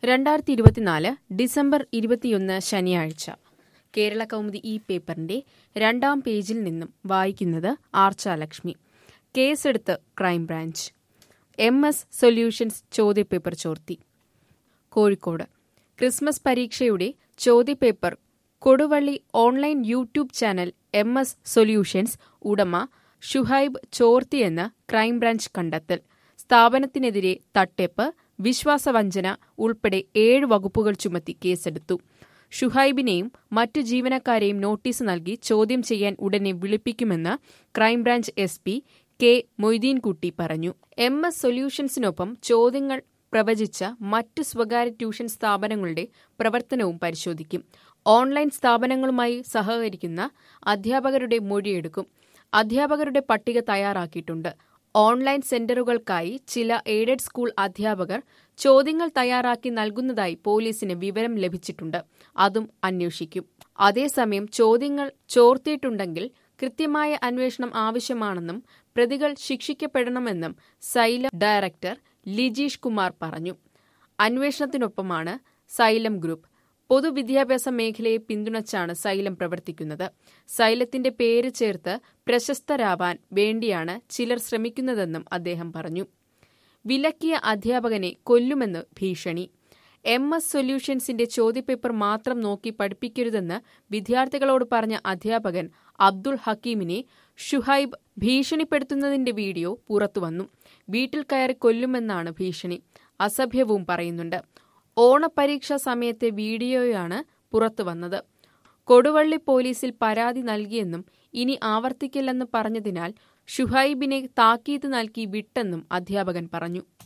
2024 December 21 ശനിയാഴ്ച കേരള കൗമുദി ഈ പേപ്പറിന്റെ 2-ാം പേജിൽ നിന്നും വായിക്കുന്നത് ആർച്ചാലക്ഷ്മി. കേസെടുത്ത് ക്രൈംബ്രാഞ്ച്. MS സൊല്യൂഷൻസ് ചോദ്യപേപ്പർ ചോർത്തി. കോഴിക്കോട് ക്രിസ്മസ് പരീക്ഷയുടെ ചോദ്യപേപ്പർ Koduvally online YouTube channel MS solutions ഉടമ ഷുഹൈബ് ചോർത്തിയെന്ന് ക്രൈംബ്രാഞ്ച് കണ്ടെത്തൽ. സ്ഥാപനത്തിനെതിരെ തട്ടിപ്പ്, വിശ്വാസവഞ്ചന ഉൾപ്പെടെ 7 വകുപ്പുകൾ ചുമത്തി കേസെടുത്തു. ഷുഹൈബിനെയും മറ്റു ജീവനക്കാരെയും നോട്ടീസ് നൽകി ചോദ്യം ചെയ്യാൻ ഉടനെ വിളിപ്പിക്കുമെന്ന് ക്രൈംബ്രാഞ്ച് SP കെ മൊയ്തീൻകുട്ടി പറഞ്ഞു. MS സൊല്യൂഷൻസിനൊപ്പം ചോദ്യങ്ങൾ പ്രവചിച്ച മറ്റു സ്വകാര്യ ട്യൂഷൻ സ്ഥാപനങ്ങളുടെ പ്രവർത്തനവും പരിശോധിക്കും. ഓൺലൈൻ സ്ഥാപനങ്ങളുമായി സഹകരിക്കുന്ന അധ്യാപകരുടെ മൊഴിയെടുക്കും. അധ്യാപകരുടെ പട്ടിക തയ്യാറാക്കിയിട്ടുണ്ട്. ഓൺലൈൻ സെന്ററുകൾക്കായി ചില എയ്ഡഡ് സ്കൂൾ അധ്യാപകർ ചോദ്യങ്ങൾ തയ്യാറാക്കി നൽകുന്നതായി പോലീസിന് വിവരം ലഭിച്ചിട്ടുണ്ട്. അതും അന്വേഷിക്കും. അതേസമയം ചോദ്യങ്ങൾ ചോർത്തിയിട്ടുണ്ടെങ്കിൽ കൃത്യമായ അന്വേഷണം ആവശ്യമാണെന്നും പ്രതികൾ ശിക്ഷിക്കപ്പെടണമെന്നും സൈലം ഡയറക്ടർ ലിജീഷ് കുമാർ പറഞ്ഞു. അന്വേഷണത്തിനൊപ്പമാണ് സൈലം ഗ്രൂപ്പ്. പൊതുവിദ്യാഭ്യാസ മേഖലയെ പിന്തുണച്ചാണ് സൈലം പ്രവർത്തിക്കുന്നത്. സൈലത്തിന്റെ പേര് ചേർത്ത് പ്രശസ്തരാവാൻ വേണ്ടിയാണ് ചിലർ ശ്രമിക്കുന്നതെന്നും അദ്ദേഹം പറഞ്ഞു. വിലക്കിയ അധ്യാപകനെ കൊല്ലുമെന്ന് ഭീഷണി. MS സൊല്യൂഷൻസിന്റെ ചോദ്യപേപ്പർ മാത്രം നോക്കി പഠിപ്പിക്കരുതെന്ന് വിദ്യാർത്ഥികളോട് പറഞ്ഞ അധ്യാപകൻ അബ്ദുൾ ഹക്കീമിനെ ഷുഹൈബ് ഭീഷണിപ്പെടുത്തുന്നതിന്റെ വീഡിയോ പുറത്തുവന്നു. വീട്ടിൽ കയറി കൊല്ലുമെന്നാണ് ഭീഷണി. അസഭ്യവും പറയുന്നുണ്ട്. ഓണപരീക്ഷാ സമയത്തെ വീഡിയോയാണ് പുറത്തുവന്നത്. കൊടുവള്ളി പോലീസിൽ പരാതി നൽകിയെന്നും ഇനി ആവർത്തിക്കില്ലെന്ന് പറഞ്ഞതിനാൽ ഷുഹൈബിനെ താക്കീത് നൽകി വിട്ടെന്നും അധ്യാപകൻ പറഞ്ഞു.